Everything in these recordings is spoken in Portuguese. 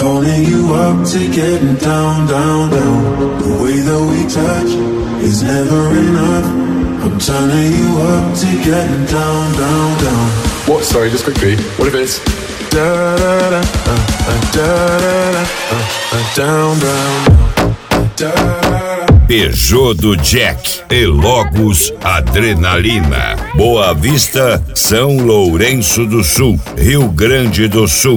calling you up to getting down, down, down. The way that we touch is never enough. I'm turning you up to getting down, down, down. What? Sorry, just quickly. What if it's da da da da da down, down, down. Peugeot do Jack e Logos Adrenalina. Boa Vista, São Lourenço do Sul, Rio Grande do Sul.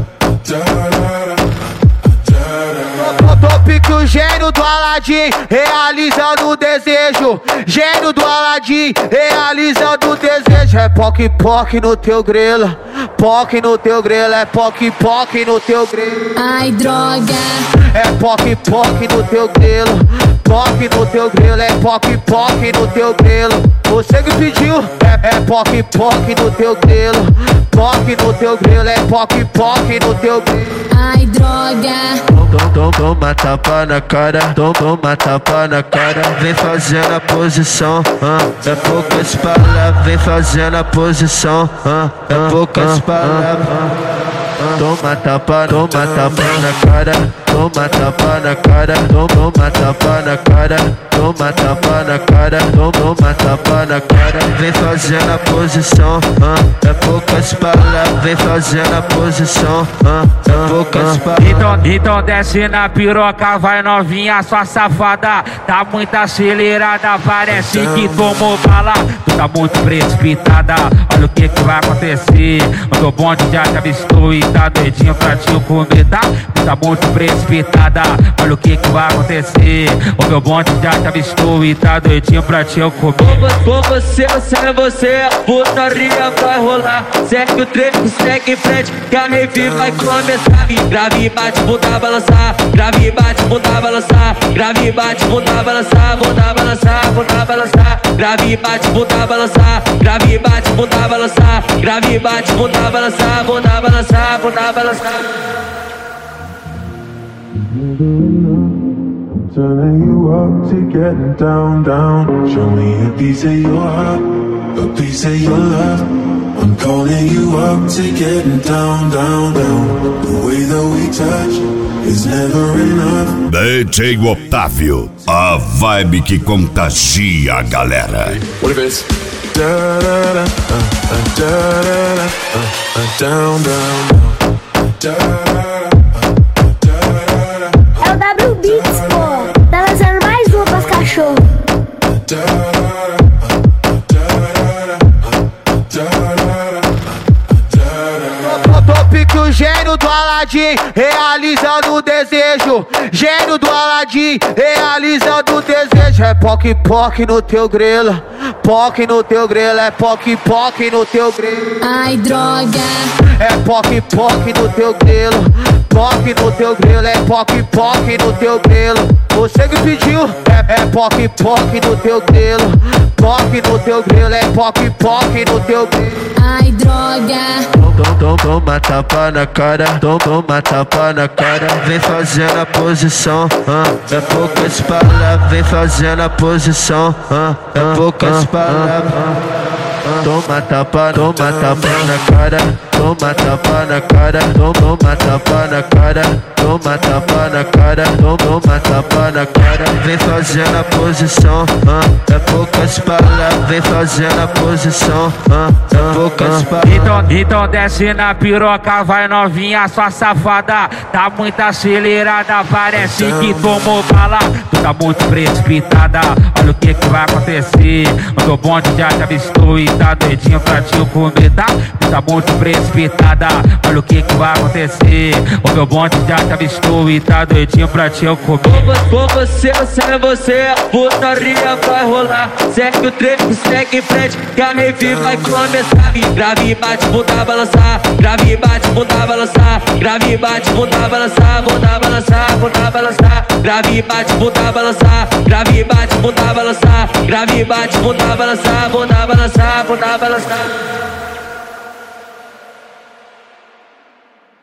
Pique o gênio do Aladim, realizando o desejo. Gênio do Aladim, realizando o desejo. É poc no teu grelo, poc no teu grelo. É poc no teu grelo. Ai, droga. É poc no teu grelo, poc no teu grelo. É poc no teu grelo. Você que pediu, é poc no teu grelo, poc no teu grelo. É poc no teu grelo. Ai, droga. Toma tapa na cara, toma tapa na cara. Vem fazendo a posição, é poucas palavras. Vem fazendo a posição, é poucas palavras. Toma tapa na cara, toma tapa na cara, toma tapa na cara, toma tapa na cara, toma tapa na cara. Vem fazendo a posição, é poucas palavras. Vem fazendo a posição, é poucas palavras. Então desce na piroca, vai novinha, sua safada. Tá muito acelerada, parece que tomou bala. Tu tá muito precipitada, olha o que vai acontecer. O meu bonde já te avistou e tá doidinho pra te comer, tá? Tu tá muito precipitada, olha o que vai acontecer. O meu bonde já te avistou e tá doidinho pra te comer. Com você, sem você, putaria vai rolar. Segue o trecho, segue em frente, que a rave vai começar. Grave, bate, bunda, balançar. Grave, bate, bunda, balançar. Grave, bate, bunda, balançar. Bunda, balançar, bunda, balançar. Grave, bate, bunda, balançar. Grave, bate, bunda, balançar. Grave, bate, bunda, balançar. Bunda, balançar, bunda, balançar. Turning you up to getting down, down. Show me a piece of your heart, a piece of your love. I'm calling you up to getting down, down, down. The way that we touch is never enough. DJ Otávio, a vibe que contagia a galera. What if it's Da da da down, down, down. É o W Beats, pô. Tá lançando mais uma pras cachorros. Pique o gênio do Aladim, realizando o desejo. Gênio do Aladim, realizando o desejo. É poc no teu grelo, poc no teu grelo. É poc no teu grelo. Ai, droga. É poc no teu grelo, poc no teu grelo. É poc no teu grelo. Você que pediu, é poc no teu grelo, poc no teu grelo. É poc no teu grelo. Ai, droga. Toma tapa na cara, toma tapa na cara. Vem fazendo a posição, é poucas palavras. Vem fazendo a posição, é poucas palavras. Toma tapa na cara, toma tapa na cara, toma tapa na cara, toma tapa na cara, toma tapa na cara. Vem fazendo a posição, é poucas palavras. Vem fazendo a posição, é poucas palavras. Então desce na piroca, vai novinha, sua safada. Tá muito acelerada, parece que tomou bala. Tu tá muito precipitada, olha o que vai acontecer. O meu bonde já te avistou e tá doidinho pra te comer, tá? Tu tá muito precipitada, olha o que vai acontecer. O meu bonde já te avistou e tá doidinho pra te comer. Com você, sem você, putaria vai rolar. Segue o trecho, segue em frente, que a rave vai começar. Grave, bate, bunda, balançar. Grave, bate, bunda, balançar. Grave, bate, bunda, balançar. Bunda, balançar, bunda, balançar. Grave, bate, bunda, balançar. Grave, bate, bunda, balançar. Grave, bate, bunda, balançar. Bunda, balançar, bunda, balançar.